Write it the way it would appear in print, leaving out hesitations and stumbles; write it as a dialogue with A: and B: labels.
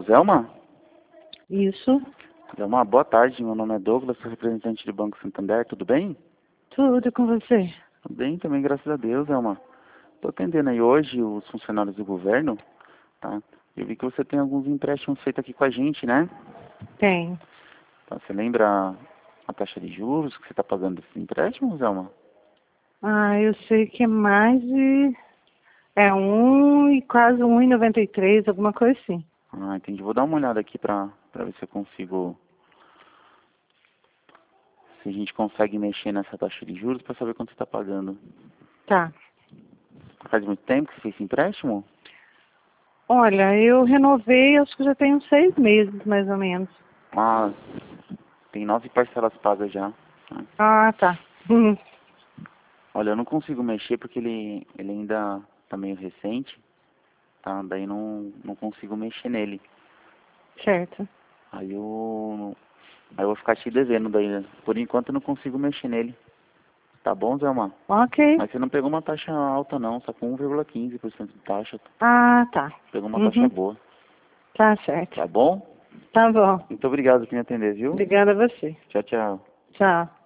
A: Zelma?
B: Isso.
A: Zelma, boa tarde. Meu nome é Douglas, sou representante do Banco Santander. Tudo bem?
B: Tudo com você.
A: Tudo bem também, graças a Deus, Zelma. Estou atendendo aí hoje os funcionários do governo, tá? Eu vi que você tem alguns empréstimos feitos aqui com a gente, né?
B: Tem.
A: Tá, você lembra a taxa de juros que você está pagando desses empréstimos, Zelma?
B: Eu sei que é mais de... É quase 1,93, alguma coisa assim.
A: Ah, entendi. Vou dar uma olhada aqui para ver se eu consigo... Se a gente consegue mexer nessa taxa de juros para saber quanto você está pagando.
B: Tá.
A: Faz muito tempo que você fez esse empréstimo?
B: Olha, eu renovei, acho que já tem uns 6 meses, mais ou menos.
A: Ah, tem 9 parcelas pagas já. Ah.
B: Ah, tá.
A: Olha, eu não consigo mexer porque ele ainda tá meio recente, tá? Daí não consigo mexer nele.
B: Certo.
A: Aí eu vou ficar te devendo daí, né? Por enquanto eu não consigo mexer nele. Tá bom, Zé Omar?
B: Ok.
A: Mas você não pegou uma taxa alta não, só com 1,15% de taxa.
B: Ah, tá.
A: Pegou uma taxa boa.
B: Tá certo.
A: Tá bom?
B: Tá bom.
A: Muito obrigado por me atender, viu?
B: Obrigada a você.
A: Tchau, tchau.
B: Tchau.